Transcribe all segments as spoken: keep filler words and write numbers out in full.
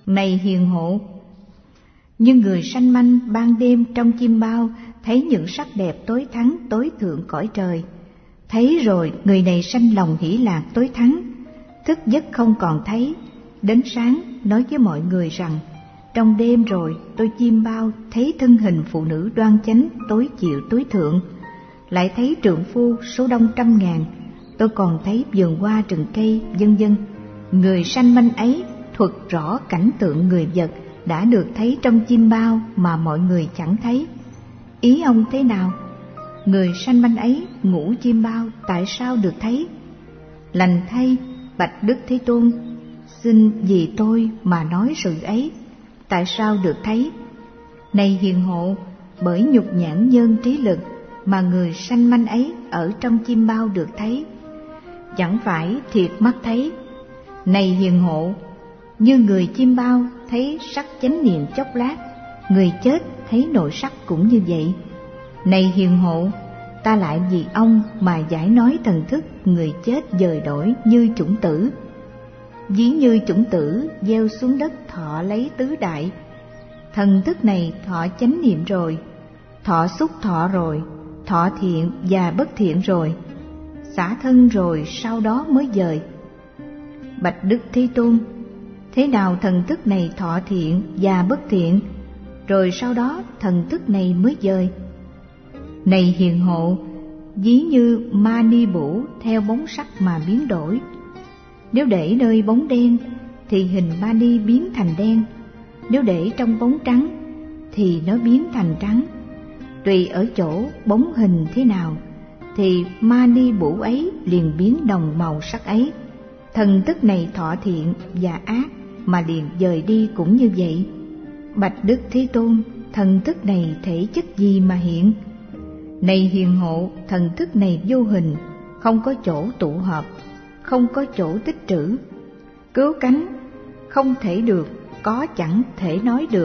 Này hiền hộ, như người sanh manh ban đêm trong chim bao thấy những sắc đẹp tối thắng tối thượng cõi trời. Thấy rồi người này sanh lòng hỷ lạc tối thắng, thức giấc không còn thấy. Đến sáng nói với mọi người rằng, trong đêm rồi tôi chiêm bao thấy thân hình phụ nữ đoan chánh tối chịu tối thượng, lại thấy trượng phu số đông trăm ngàn, tôi còn thấy vườn hoa rừng cây vân vân. Người sanh manh ấy thuật rõ cảnh tượng người vật đã được thấy trong chiêm bao mà mọi người chẳng thấy. Ý ông thế nào? Người sanh manh ấy ngủ chiêm bao tại sao được thấy? Lành thay, bạch Đức Thế Tôn, xin vì tôi mà nói sự ấy, tại sao được thấy? Này hiền hộ, bởi nhục nhãn nhân trí lực mà người sanh manh ấy ở trong chiêm bao được thấy, chẳng phải thiệt mắt thấy. Này hiền hộ, như người chiêm bao thấy sắc chánh niệm chốc lát, người chết thấy nội sắc cũng như vậy. Này hiền hộ, ta lại vì ông mà giải nói thần thức người chết dời đổi như chủng tử. Ví như chủng tử gieo xuống đất thọ lấy tứ đại, thần thức này thọ chánh niệm rồi, thọ xúc thọ rồi, thọ thiện và bất thiện rồi, xả thân rồi sau đó mới dời. Bạch Đức Thế Tôn, thế nào thần thức này thọ thiện và bất thiện, rồi sau đó thần thức này mới dời? Này hiền hộ, ví như ma ni bủ theo bóng sắc mà biến đổi. Nếu để nơi bóng đen thì hình ma ni biến thành đen, nếu để trong bóng trắng thì nó biến thành trắng. Tùy ở chỗ bóng hình thế nào thì ma ni bủ ấy liền biến đồng màu sắc ấy. Thần thức này thọ thiện và ác mà liền dời đi cũng như vậy. Bạch Đức Thế Tôn, thần thức này thể chất gì mà hiện? Này hiền hộ, thần thức này vô hình, không có chỗ tụ hợp, không có chỗ tích trữ. Cứu cánh không thể được, có chẳng thể nói được.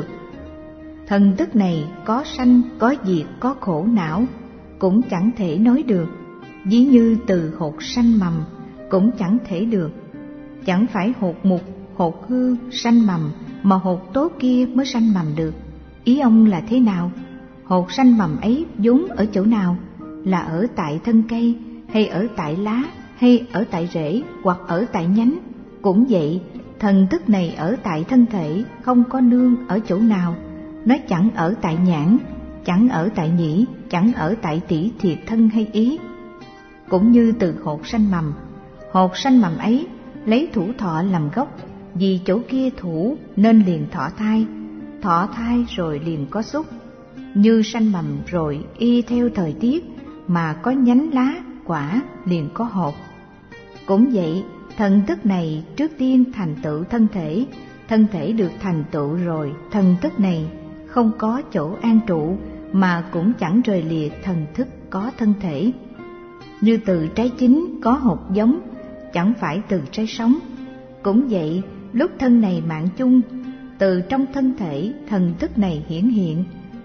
Thần thức này có sanh, có diệt, có khổ não, cũng chẳng thể nói được. Ví như từ hột sanh mầm, cũng chẳng thể được. Chẳng phải hột mục, hột hư sanh mầm, mà hột tốt kia mới sanh mầm được. Ý ông là thế nào? Hột sanh mầm ấy vốn ở chỗ nào? Là ở tại thân cây, hay ở tại lá, hay ở tại rễ, hoặc ở tại nhánh? Cũng vậy, thần thức này ở tại thân thể, không có nương ở chỗ nào. Nó chẳng ở tại nhãn, chẳng ở tại nhĩ, chẳng ở tại tỷ thiệt thân hay ý. Cũng như từ hột sanh mầm, hột sanh mầm ấy lấy thủ thọ làm gốc, vì chỗ kia thủ nên liền thọ thai, thọ thai rồi liền có xúc. Như sanh mầm rồi y theo thời tiết mà có nhánh lá, quả liền có hột. Cũng vậy, thần thức này trước tiên thành tựu thân thể, thân thể được thành tựu rồi, thần thức này không có chỗ an trụ mà cũng chẳng rời lìa thần thức có thân thể. Như từ trái chín có hột giống, chẳng phải từ trái sống. Cũng vậy, lúc thân này mạng chung, từ trong thân thể thần thức này hiển hiện,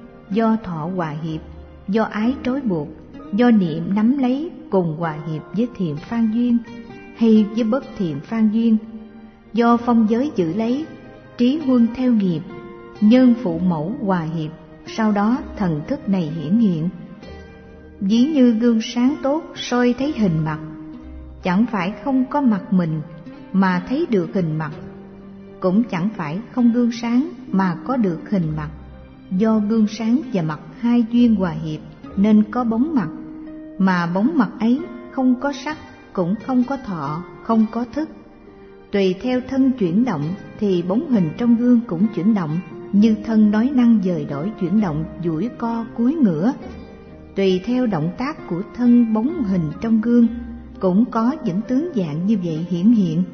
do thọ hòa hiệp, do ái trói buộc, do niệm nắm lấy cùng hòa hiệp với thiện phan duyên hay với bất thiện phan duyên, do phong giới giữ lấy, trí huân theo nghiệp, nhân phụ mẫu hòa hiệp, sau đó thần thức này hiển hiện. Ví như gương sáng tốt soi thấy hình mặt, chẳng phải không có mặt mình mà thấy được hình mặt, cũng chẳng phải không gương sáng mà có được hình mặt. Do gương sáng và mặt hai duyên hòa hiệp nên có bóng mặt, mà bóng mặt ấy không có sắc, cũng không có thọ, không có thức. Tùy theo thân chuyển động thì bóng hình trong gương cũng chuyển động, như thân nói năng dời đổi chuyển động, duỗi co cúi ngửa. Tùy theo động tác của thân bóng hình trong gương cũng có những tướng dạng như vậy hiển hiện.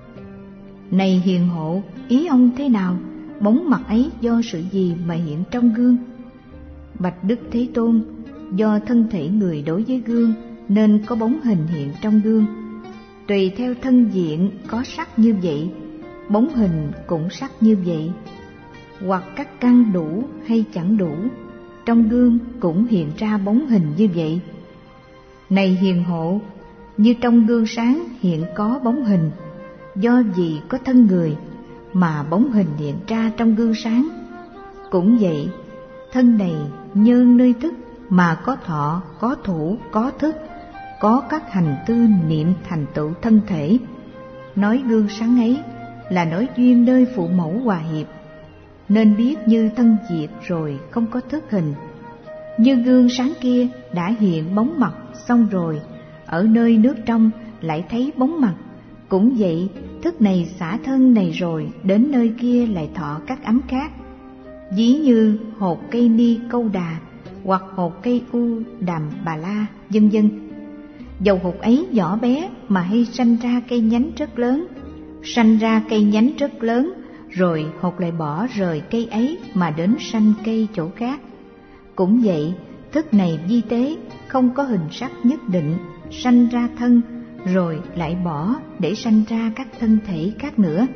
Này hiền hộ, ý ông thế nào? Bóng mặt ấy do sự gì mà hiện trong gương? Bạch Đức Thế Tôn, do thân thể người đối với gương nên có bóng hình hiện trong gương. Tùy theo thân diện có sắc như vậy, bóng hình cũng sắc như vậy. Hoặc các căn đủ hay chẳng đủ, trong gương cũng hiện ra bóng hình như vậy. Này hiền hộ, như trong gương sáng hiện có bóng hình, do vì có thân người mà bóng hình hiện ra trong gương sáng. Cũng vậy, thân này nhân nơi thức mà có thọ, có thủ, có thức, có các hành tư niệm thành tựu thân thể. Nói gương sáng ấy là nói duyên nơi phụ mẫu hòa hiệp, nên biết như thân diệt rồi không có thức hình. Như gương sáng kia đã hiện bóng mặt xong rồi, ở nơi nước trong lại thấy bóng mặt. Cũng vậy, thức này xả thân này rồi, đến nơi kia lại thọ các ấm khác. Ví như hột cây ni câu đà, hoặc hột cây u đàm bà la, vân vân. Dầu hột ấy nhỏ bé mà hay sanh ra cây nhánh rất lớn, sanh ra cây nhánh rất lớn, rồi hột lại bỏ rời cây ấy mà đến sanh cây chỗ khác. Cũng vậy, thức này vi tế, không có hình sắc nhất định, sanh ra thân, rồi lại bỏ để sanh ra các thân thể khác nữa.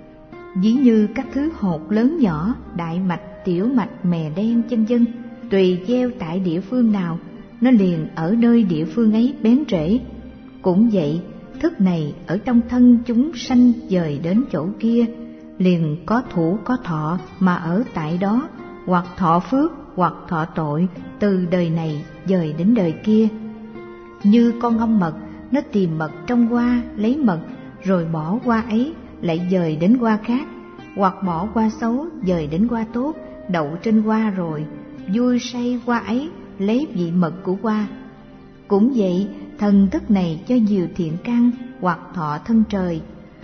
Ví như các thứ hột lớn nhỏ, đại mạch, tiểu mạch, mè đen, vân vân, tùy gieo tại địa phương nào, nó liền ở nơi địa phương ấy bén rễ. Cũng vậy, thức này ở trong thân chúng sanh dời đến chỗ kia, liền có thủ có thọ mà ở tại đó, hoặc thọ phước hoặc thọ tội, từ đời này dời đến đời kia. Như con ong mật, nó tìm mật trong hoa, lấy mật, rồi bỏ hoa ấy lại dời đến hoa khác, hoặc bỏ hoa xấu dời đến hoa tốt, đậu trên hoa rồi vui say hoa ấy, lấy vị mật của hoa. Cũng vậy, thần thức này cho nhiều thiện căn hoặc thọ thân trời,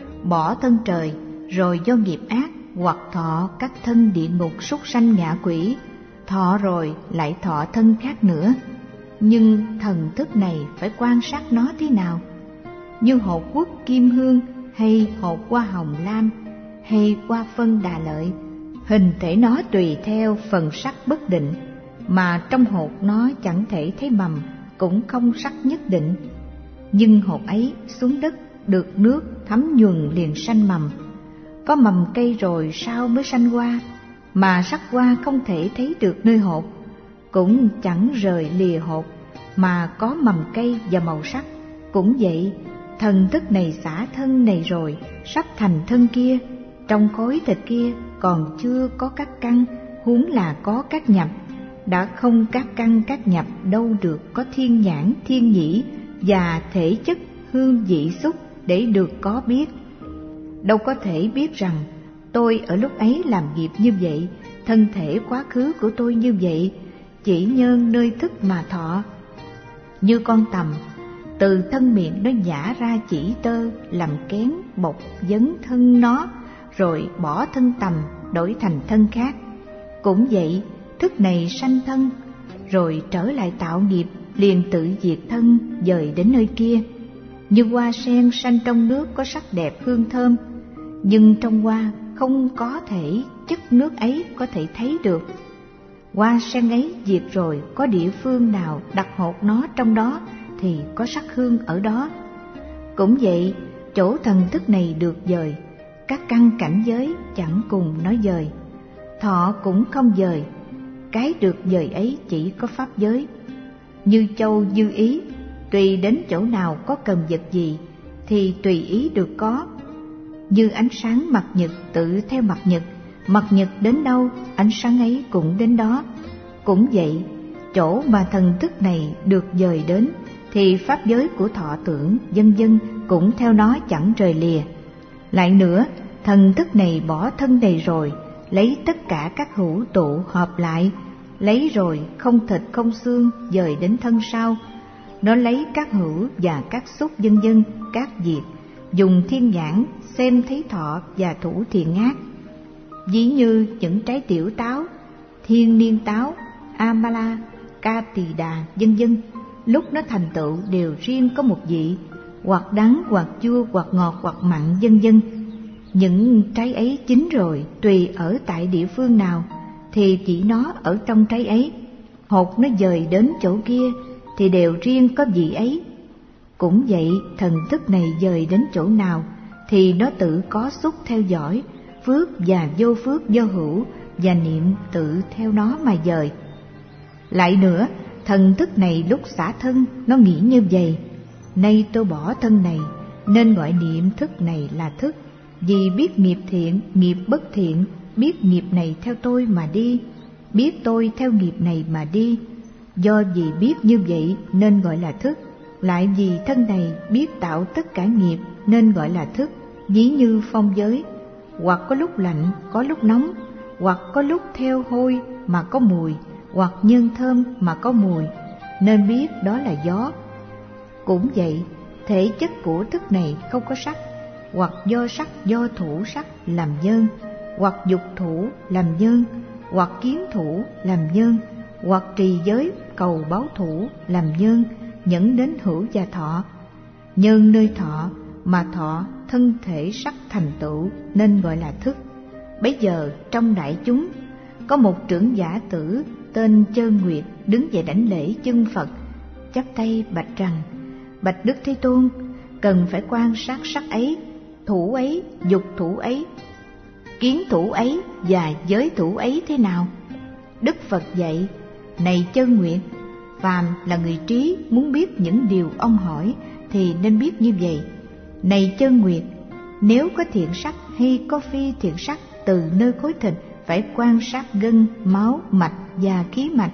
bỏ thân trời rồi do nghiệp ác hoặc thọ các thân địa ngục, súc sanh, ngạ quỷ, thọ rồi lại thọ thân khác nữa. Nhưng thần thức này phải quan sát nó thế nào? Như hột quốc kim hương, hay hột hoa hồng lam, hay hoa phân đà lợi, hình thể nó tùy theo phần sắc bất định, mà trong hột nó chẳng thể thấy mầm, cũng không sắc nhất định. Nhưng hột ấy xuống đất được nước thấm nhuần liền sanh mầm. Có mầm cây rồi sao mới sanh hoa, mà sắc hoa không thể thấy được nơi hột, cũng chẳng rời lìa hột, mà có mầm cây và màu sắc. Cũng vậy, thần thức này xả thân này rồi, sắp thành thân kia, trong khối thịt kia còn chưa có các căn, huống là có các nhập. Đã không các căn các nhập, đâu được có thiên nhãn, thiên nhĩ và thể chất hương vị xúc để được có biết. Đâu có thể biết rằng tôi ở lúc ấy làm nghiệp như vậy, thân thể quá khứ của tôi như vậy, chỉ nhân nơi thức mà thọ. Như con tằm, từ thân miệng nó nhả ra chỉ tơ, làm kén bọc dấn thân nó, rồi bỏ thân tằm đổi thành thân khác. Cũng vậy, thức này sanh thân, rồi trở lại tạo nghiệp, liền tự diệt thân, dời đến nơi kia. Như hoa sen sanh trong nước có sắc đẹp hương thơm, nhưng trong hoa không có thể chất nước ấy có thể thấy được. Hoa sen ấy diệt rồi, có địa phương nào đặt hột nó trong đó thì có sắc hương ở đó. Cũng vậy, chỗ thần thức này được dời, các căn cảnh giới chẳng cùng nói dời, thọ cũng không dời. Cái được dời ấy chỉ có pháp giới. Như châu như ý, tùy đến chỗ nào có cần vật gì thì tùy ý được có. Như ánh sáng mặt nhật tự theo mặt nhật, mặt nhật đến đâu ánh sáng ấy cũng đến đó. Cũng vậy, chỗ mà thần thức này được dời đến thì pháp giới của thọ tưởng vân vân cũng theo nó chẳng rời lìa. Lại nữa, thần thức này bỏ thân này rồi, lấy tất cả các hữu tụ hợp lại, lấy rồi không thịt không xương dời đến thân sau. Nó lấy các hữu và các xúc vân vân, các diệt, dùng thiên nhãn xem thấy thọ và thủ thiện ác. Ví như những trái tiểu táo, thiên niên táo, amala, ca tỳ đà vân vân, lúc nó thành tựu đều riêng có một vị, hoặc đắng hoặc chua hoặc ngọt hoặc mặn vân vân. Những trái ấy chín rồi, tùy ở tại địa phương nào thì chỉ nó ở trong trái ấy, hột nó dời đến chỗ kia thì đều riêng có vị ấy. Cũng vậy, thần thức này dời đến chỗ nào thì nó tự có xúc theo dõi, phước và vô phước do hữu và niệm tự theo nó mà dời. Lại nữa, thần thức này lúc xả thân nó nghĩ như vậy: nay tôi bỏ thân này nên gọi niệm thức này là thức, Vì biết nghiệp thiện, nghiệp bất thiện, biết nghiệp này theo tôi mà đi, biết tôi theo nghiệp này mà đi. Do vì biết như vậy nên gọi là thức, lại vì thân này biết tạo tất cả nghiệp nên gọi là thức. Ví như phong giới, hoặc có lúc lạnh, có lúc nóng, hoặc có lúc theo hôi mà có mùi, hoặc nhân thơm mà có mùi, nên biết đó là gió. Cũng vậy, thể chất của thức này không có sắc, hoặc do sắc do thủ sắc làm nhân, hoặc dục thủ làm nhân, hoặc kiến thủ làm nhân, hoặc trì giới cầu báo thủ làm nhân, dẫn đến hữu và thọ. Nhân nơi thọ mà thọ thân thể sắc thành tựu nên gọi là thức. Bấy giờ trong đại chúng có một trưởng giả tử tên Chơn Nguyệt đứng dậy đảnh lễ chân Phật, chắp tay bạch rằng: Bạch Đức Thế Tôn, cần phải quan sát sắc ấy, thủ ấy, dục thủ ấy, kiến thủ ấy và giới thủ ấy thế nào? Đức Phật dạy: Này Chơn Nguyệt, phàm là người trí, muốn biết những điều ông hỏi thì nên biết như vậy. Này Chơn Nguyệt, nếu có thiện sắc hay có phi thiện sắc từ nơi khối thịt, phải quan sát gân, máu, mạch và khí mạch,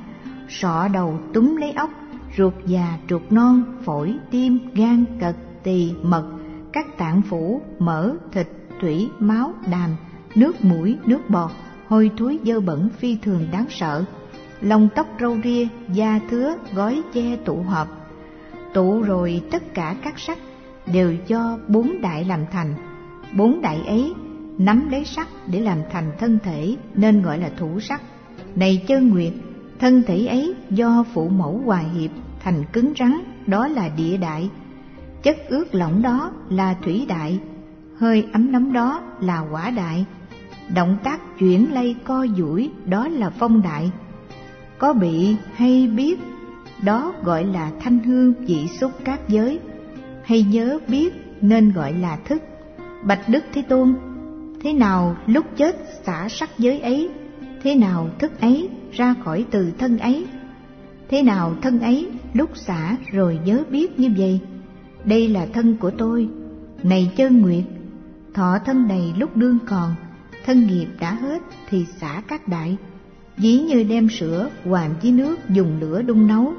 sọ đầu túm lấy óc, ruột già, ruột non, phổi, tim, gan, cật, tỳ, mật, các tạng phủ, mỡ, thịt, tủy, máu, đàm, nước mũi, nước bọt, hôi thối dơ bẩn phi thường đáng sợ, lông tóc râu ria, da thứa, gói che tụ hợp. Tụ rồi tất cả các sắc đều do bốn đại làm thành. Bốn đại ấy nắm lấy sắc để làm thành thân thể nên gọi là thủ sắc. Này Chơn Nguyệt, thân thể ấy do phụ mẫu hòa hiệp thành cứng rắn, đó là địa đại. Chất ướt lỏng đó là thủy đại, hơi ấm nóng đó là hỏa đại, động tác chuyển lay co duỗi đó là phong đại. Có bị hay biết đó gọi là thanh hương vị xúc các giới, hay nhớ biết nên gọi là thức. Bạch Đức Thế Tôn, thế nào lúc chết xả sắc giới ấy, thế nào thức ấy ra khỏi từ thân ấy, thế nào thân ấy lúc xả rồi nhớ biết như vậy? Đây là thân của tôi. Này Chơn Nguyệt, thọ thân này lúc đương còn, thân nghiệp đã hết thì xả các đại. Ví như đem sữa hòa với nước dùng lửa đun nấu.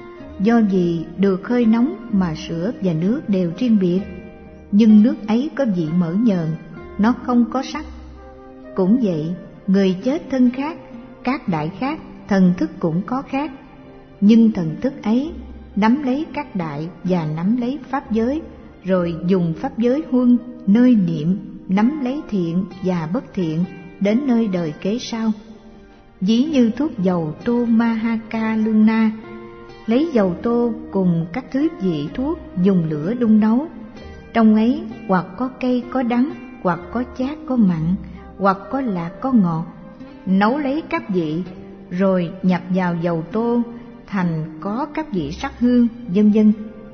Do vì được hơi nóng mà sữa và nước đều riêng biệt, nhưng nước ấy có vị mỡ nhờn, nó không có sắc. Cũng vậy, người chết thân khác, các đại khác, thần thức cũng có khác. Nhưng thần thức ấy nắm lấy các đại và nắm lấy pháp giới, rồi dùng pháp giới huân nơi niệm nắm lấy thiện và bất thiện đến nơi đời kế sau. Ví như thuốc dầu tô Mahaka Luna, lấy dầu tô cùng các thứ vị thuốc dùng lửa đun nấu. Trong ấy hoặc có cay có đắng, hoặc có chát có mặn, hoặc có lạc có ngọt. Nấu lấy các vị rồi nhập vào dầu tô thành có các vị sắc hương, vân vân.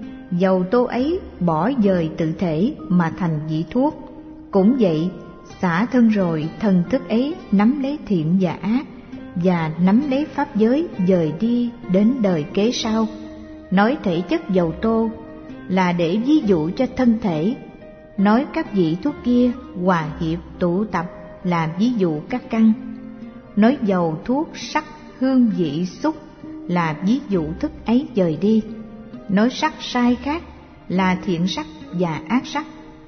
Dầu tô ấy bỏ dời tự thể mà thành vị thuốc. Cũng vậy, xả thân rồi thần thức ấy nắm lấy thiện và ác, và nắm lấy pháp giới dời đi đến đời kế sau. Nói thể chất dầu tô là để ví dụ cho thân thể, nói các vị thuốc kia hòa hiệp tụ tập là ví dụ các căn. Nói dầu thuốc sắc hương vị xúc là ví dụ thức ấy dời đi. Nói sắc sai khác là thiện sắc và ác sắc.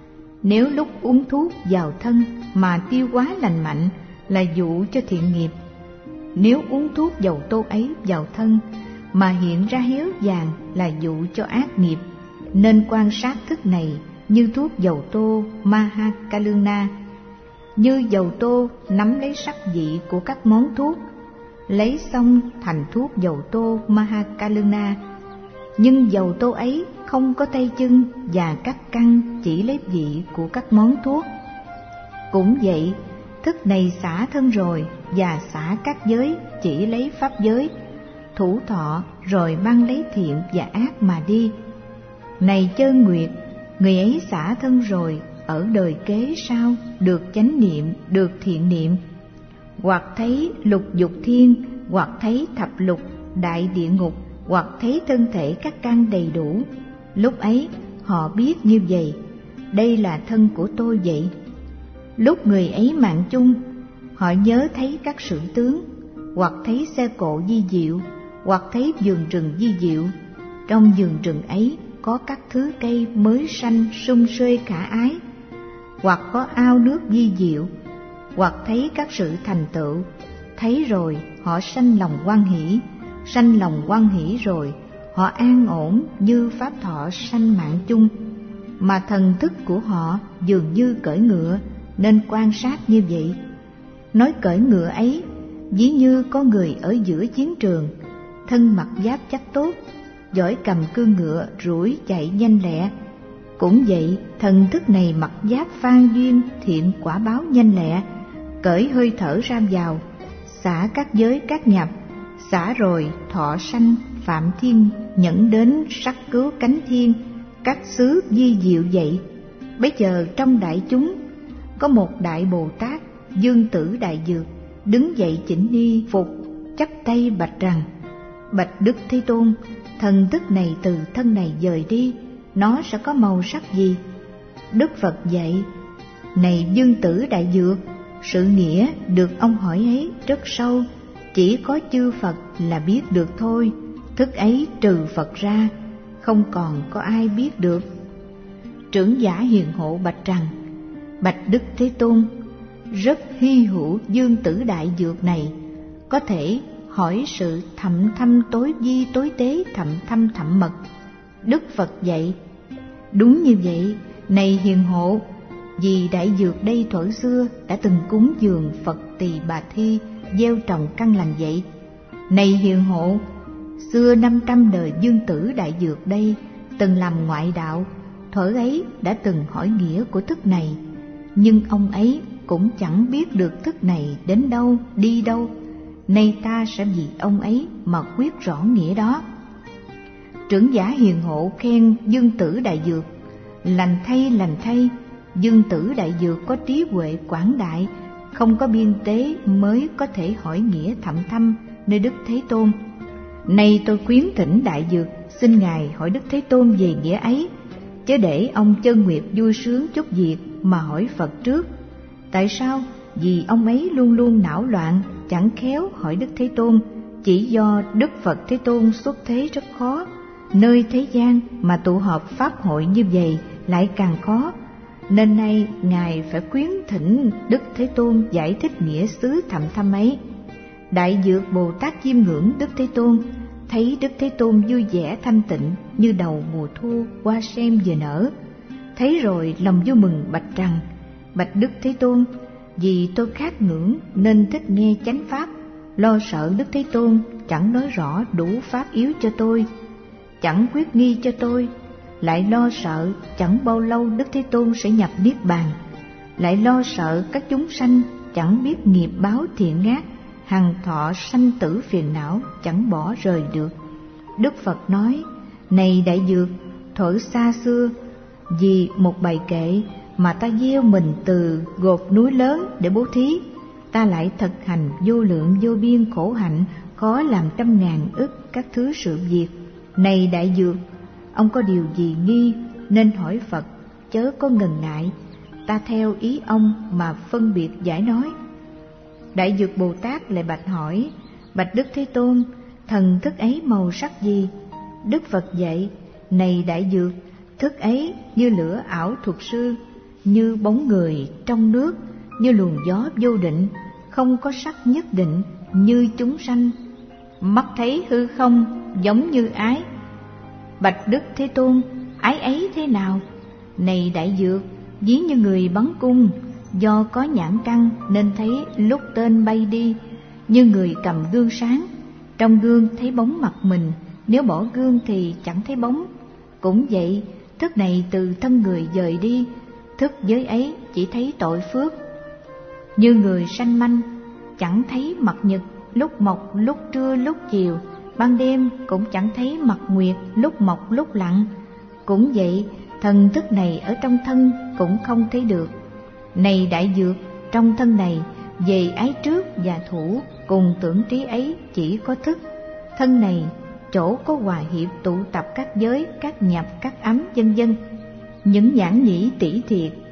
Nếu lúc uống thuốc vào thân mà tiêu hóa lành mạnh là dụ cho thiện nghiệp. Nếu uống thuốc dầu tô ấy vào thân mà hiện ra héo vàng là dụ cho ác nghiệp. Nên quan sát thức này như thuốc dầu tô Mahakaluna. Như dầu tô nắm lấy sắc vị của các món thuốc, lấy xong thành thuốc dầu tô Mahakaluna. Nhưng dầu tô ấy không có tay chân và các căn, chỉ lấy vị của các món thuốc. Cũng vậy, thức này xả thân rồi và xả các giới, chỉ lấy pháp giới, thủ thọ rồi mang lấy thiện và ác mà đi. Này Chơn Nguyệt, người ấy xả thân rồi ở đời kế sau được chánh niệm, được thiện niệm, hoặc thấy lục dục thiên, hoặc thấy thập lục đại địa ngục, hoặc thấy thân thể các căn đầy đủ. Lúc ấy họ biết như vậy, đây là thân của tôi vậy. Lúc người ấy mạng chung, họ nhớ thấy các sử tướng, hoặc thấy xe cộ di diệu, hoặc thấy vườn rừng di diệu. Trong vườn rừng ấy có các thứ cây mới xanh sum xuê khả ái, hoặc có ao nước di diệu, hoặc thấy các sự thành tựu. Thấy rồi họ sanh lòng hoan hỷ, sanh lòng hoan hỷ rồi họ an ổn như pháp thọ sanh mạng chung. Mà thần thức của họ dường như cưỡi ngựa, nên quan sát như vậy. Nói cưỡi ngựa ấy, ví như có người ở giữa chiến trường, thân mặc giáp chắc tốt, giỏi cầm cương ngựa rủi chạy nhanh lẹ. Cũng vậy, thần thức này mặc giáp phan duyên thiện quả báo nhanh lẹ, cởi hơi thở ra vào, xả các giới các nhập, xả rồi thọ sanh phạm thiên, nhẫn đến sắc cứu cánh thiên, các xứ di diệu vậy. Bấy giờ trong đại chúng có một đại Bồ Tát Dương Tử Đại Dược đứng dậy chỉnh ni phục, chắp tay bạch rằng: Bạch Đức Thế Tôn, thần thức này từ thân này dời đi, nó sẽ có màu sắc gì? Đức Phật dạy: Này Dương Tử Đại Dược, sự nghĩa được ông hỏi ấy rất sâu, chỉ có chư Phật là biết được thôi. Thức ấy trừ Phật ra, không còn có ai biết được. Trưởng giả hiền hộ bạch rằng: Bạch Đức Thế Tôn, rất hy hữu Dương Tử Đại Dược này, có thể hỏi sự thậm thâm tối vi tối tế thậm thâm thậm mật. Đức Phật dạy: Đúng như vậy, này hiền hộ, vì Đại Dược đây thuở xưa đã từng cúng dường Phật Tỳ Bà Thi, gieo trồng căn lành vậy. Này hiền hộ, xưa năm trăm đời Dương Tử Đại Dược đây từng làm ngoại đạo, thuở ấy đã từng hỏi nghĩa của thức này, nhưng ông ấy cũng chẳng biết được thức này đến đâu đi đâu. Nay ta sẽ vì ông ấy mà quyết rõ nghĩa đó. Trưởng giả hiền hộ khen Dương Tử Đại Dược: Lành thay, lành thay, Dương Tử Đại Dược có trí huệ quảng đại, không có biên tế mới có thể hỏi nghĩa thậm thâm nơi Đức Thế Tôn. Nay tôi khuyến thỉnh Đại Dược xin Ngài hỏi Đức Thế Tôn về nghĩa ấy, chứ để ông Chân Nguyệt vui sướng chút việc mà hỏi Phật trước. Tại sao? Vì ông ấy luôn luôn não loạn, chẳng khéo hỏi Đức Thế Tôn, chỉ do Đức Phật Thế Tôn xuất thế rất khó. Nơi thế gian mà tụ họp pháp hội như vậy lại càng khó, nên nay Ngài phải khuyến thỉnh Đức Thế Tôn giải thích nghĩa xứ thậm thâm ấy. Đại Dược Bồ Tát chiêm ngưỡng Đức Thế Tôn, thấy Đức Thế Tôn vui vẻ thanh tịnh như đầu mùa thu hoa sen vừa nở. Thấy rồi lòng vui mừng bạch rằng: Bạch Đức Thế Tôn, vì tôi khát ngưỡng nên thích nghe chánh pháp, lo sợ Đức Thế Tôn chẳng nói rõ đủ pháp yếu cho tôi, chẳng quyết nghi cho tôi, lại lo sợ chẳng bao lâu Đức Thế Tôn sẽ nhập niết bàn, lại lo sợ các chúng sanh chẳng biết nghiệp báo thiện ác, hằng thọ sanh tử phiền não chẳng bỏ rời được. Đức Phật nói: Này Đại Dược, thuở xa xưa vì một bài kệ mà ta gieo mình từ gột núi lớn để bố thí, ta lại thực hành vô lượng vô biên khổ hạnh, khó làm trăm ngàn ức các thứ sự việc. Này Đại Dược, ông có điều gì nghi nên hỏi Phật, chớ có ngần ngại, ta theo ý ông mà phân biệt giải nói. Đại Dược Bồ Tát lại bạch hỏi: Bạch Đức Thế Tôn, thần thức ấy màu sắc gì? Đức Phật dạy: Này Đại Dược, thức ấy như lửa ảo thuật sư, như bóng người trong nước, như luồng gió vô định, không có sắc nhất định, như chúng sanh. Mắt thấy hư không giống như ái. Bạch Đức Thế Tôn, ái ấy thế nào? Này Đại Dược, ví như người bắn cung, do có nhãn căn nên thấy lúc tên bay đi, như người cầm gương sáng, trong gương thấy bóng mặt mình, nếu bỏ gương thì chẳng thấy bóng. Cũng vậy, thức này từ thân người dời đi, thức giới ấy chỉ thấy tội phước. Như người sanh manh, chẳng thấy mặt nhật lúc mọc lúc trưa lúc chiều, ban đêm cũng chẳng thấy mặt nguyệt lúc mọc lúc lặn. Cũng vậy, thần thức này ở trong thân cũng không thấy được. Này Đại Dược, trong thân này về ái trước và thủ cùng tưởng trí ấy chỉ có thức. Thân này chỗ có hòa hiệp tụ tập các giới, các nhập, các ấm vân vân. Những nhãn nhĩ tỷ thiệt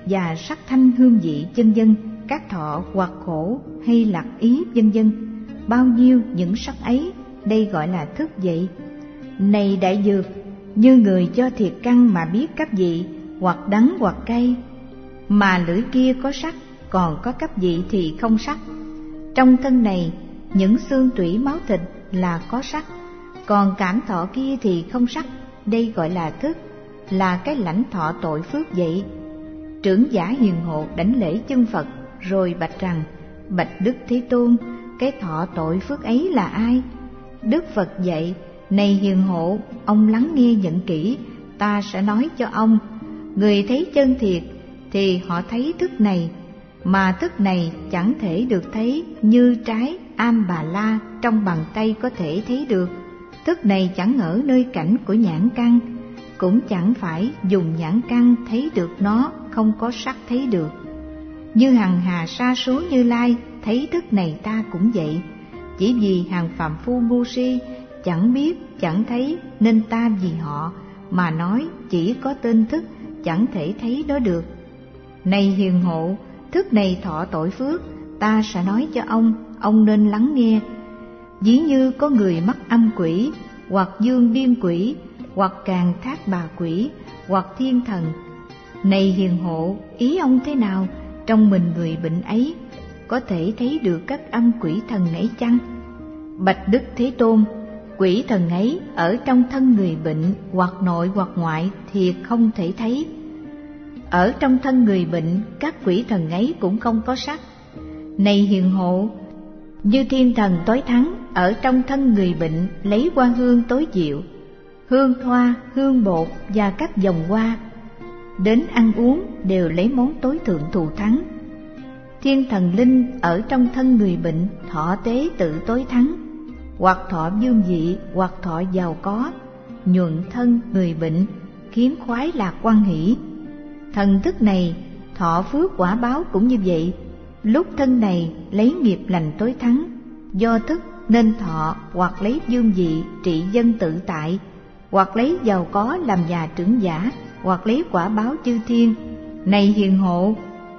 và sắc thanh hương vị vân vân, các thọ hoặc khổ hay lạc ý vân vân. Bao nhiêu những sắc ấy, đây gọi là thức vậy. Này đại dược, như người cho thiệt căn mà biết cấp vị, hoặc đắng hoặc cay, mà lưỡi kia có sắc, còn có cấp vị thì không sắc. Trong thân này, những xương tủy máu thịt là có sắc, còn cảm thọ kia thì không sắc, đây gọi là thức, là cái lãnh thọ tội phước vậy. Trưởng giả hiền hộ đảnh lễ chân Phật, rồi bạch rằng: bạch Đức Thế Tôn, cái thọ tội phước ấy là ai? Đức Phật dạy: này hiền hộ, ông lắng nghe nhận kỹ, ta sẽ nói cho ông. Người thấy chân thiệt thì họ thấy thức này, mà thức này chẳng thể được thấy như trái am bà la trong bàn tay có thể thấy được. Thức này chẳng ở nơi cảnh của nhãn căn, cũng chẳng phải dùng nhãn căn thấy được nó, không có sắc thấy được. Như hằng hà sa số Như Lai thấy thức này ta cũng vậy. Chỉ vì hàng phàm phu ngu si chẳng biết chẳng thấy, nên ta vì họ mà nói chỉ có tên thức, chẳng thể thấy nó được. Này hiền hộ, thức này thọ tội phước, ta sẽ nói cho ông, ông nên lắng nghe. Ví như có người mắc âm quỷ, hoặc dương điên quỷ, hoặc càng thác bà quỷ, hoặc thiên thần. Này hiền hộ, ý ông thế nào? Trong mình người bệnh ấy có thể thấy được các âm quỷ thần ấy chăng? Bạch Đức Thế Tôn, quỷ thần ấy ở trong thân người bệnh, hoặc nội hoặc ngoại thì không thể thấy. Ở trong thân người bệnh, các quỷ thần ấy cũng không có sắc. Này hiền hộ, như thiên thần tối thắng ở trong thân người bệnh lấy hoa hương tối diệu, hương thoa, hương bột và các dòng hoa, đến ăn uống đều lấy món tối thượng thù thắng. Thiên thần linh ở trong thân người bệnh thọ tế tự tối thắng, hoặc thọ dương vị, hoặc thọ giàu có, nhuận thân người bệnh, khiến khoái lạc quan hỷ. Thần thức này thọ phước quả báo cũng như vậy. Lúc thân này lấy nghiệp lành tối thắng, do thức nên thọ hoặc lấy dương vị trị dân tự tại, hoặc lấy giàu có làm nhà trưởng giả, hoặc lấy quả báo chư thiên. Này hiền hộ,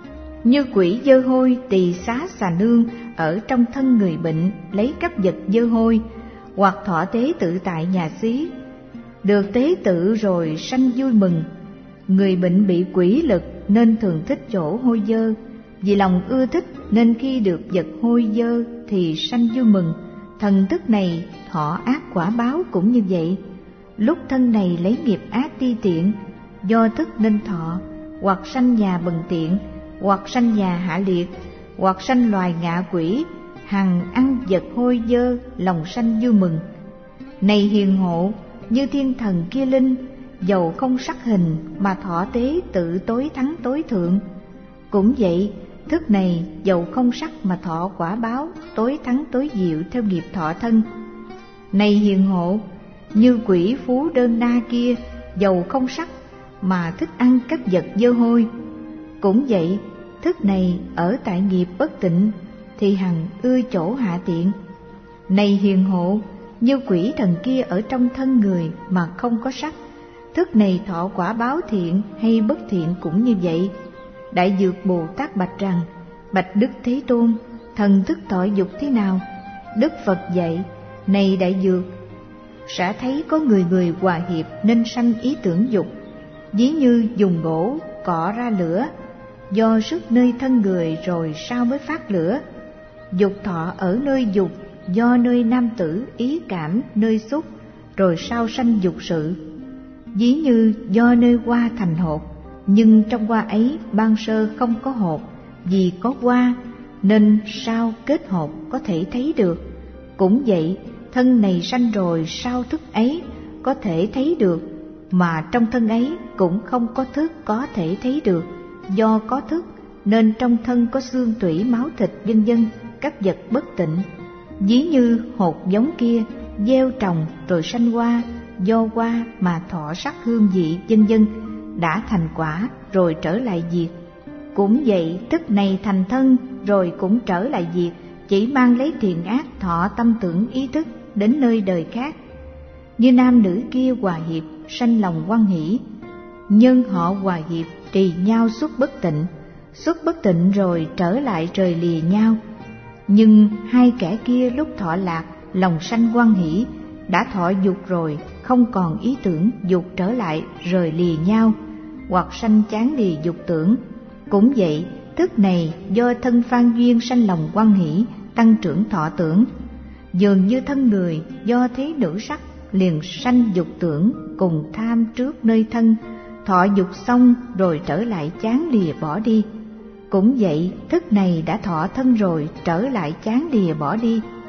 như quỷ dơ hôi tỳ xá xà nương ở trong thân người bệnh lấy các vật dơ hôi, hoặc thọ tế tự tại nhà xí, được tế tự rồi sanh vui mừng. Người bệnh bị quỷ lực nên thường thích chỗ hôi dơ, vì lòng ưa thích nên khi được vật hôi dơ thì sanh vui mừng. Thần thức này thọ ác quả báo cũng như vậy. Lúc thân này lấy nghiệp ác ti tiện, do thức nên thọ, hoặc sanh nhà bần tiện, hoặc sanh nhà hạ liệt, hoặc sanh loài ngạ quỷ, hằng ăn vật hôi dơ, lòng sanh vui mừng. Này hiền hộ, như thiên thần kia linh, dầu không sắc hình mà thọ tế tự tối thắng tối thượng. Cũng vậy, thức này dầu không sắc mà thọ quả báo tối thắng tối diệu theo nghiệp thọ thân. Này hiền hộ, như quỷ phú đơn na kia, dầu không sắc mà thích ăn các vật dơ hôi. Cũng vậy, thức này ở tại nghiệp bất tịnh thì hằng ưa chỗ hạ tiện. Này hiền hộ, như quỷ thần kia ở trong thân người mà không có sắc, thức này thọ quả báo thiện hay bất thiện cũng như vậy. Đại Dược Bồ Tát bạch rằng: bạch Đức Thế Tôn, thần thức thọ dục thế nào? Đức Phật dạy: này Đại Dược, sẽ thấy có người người hòa hiệp nên sanh ý tưởng dục. Ví như dùng gỗ cọ ra lửa, do sức nơi thân người rồi sao mới phát lửa. Dục thọ ở nơi dục, do nơi nam tử ý cảm nơi xúc, rồi sao sanh dục sự. Ví như do nơi hoa thành hột, nhưng trong hoa ấy ban sơ không có hột, vì có hoa nên sao kết hột có thể thấy được. Cũng vậy, thân này sanh rồi sao thức ấy có thể thấy được, mà trong thân ấy cũng không có thức có thể thấy được. Do có thức nên trong thân có xương tủy máu thịt vân vân, các vật bất tịnh. Ví như hột giống kia gieo trồng rồi sanh hoa, do hoa mà thọ sắc hương vị vân vân, đã thành quả rồi trở lại diệt. Cũng vậy, thức này thành thân rồi cũng trở lại diệt, chỉ mang lấy thiện ác thọ tâm tưởng ý thức đến nơi đời khác. Như nam nữ kia hòa hiệp sanh lòng hoan hỷ, nhân họ hòa hiệp trì nhau xuất bất tịnh, xuất bất tịnh rồi trở lại rời lìa nhau. Nhưng hai kẻ kia lúc thọ lạc, lòng sanh hoan hỷ, đã thọ dục rồi, không còn ý tưởng dục trở lại rời lìa nhau, hoặc sanh chán lìa dục tưởng. Cũng vậy, thức này do thân phan duyên sanh lòng hoan hỷ, tăng trưởng thọ tưởng. Dường như thân người do thấy nữ sắc liền sanh dục tưởng, cùng tham trước nơi thân, thọ dục xong rồi trở lại chán lìa bỏ đi. Cũng vậy, thức này đã thọ thân rồi trở lại chán lìa bỏ đi.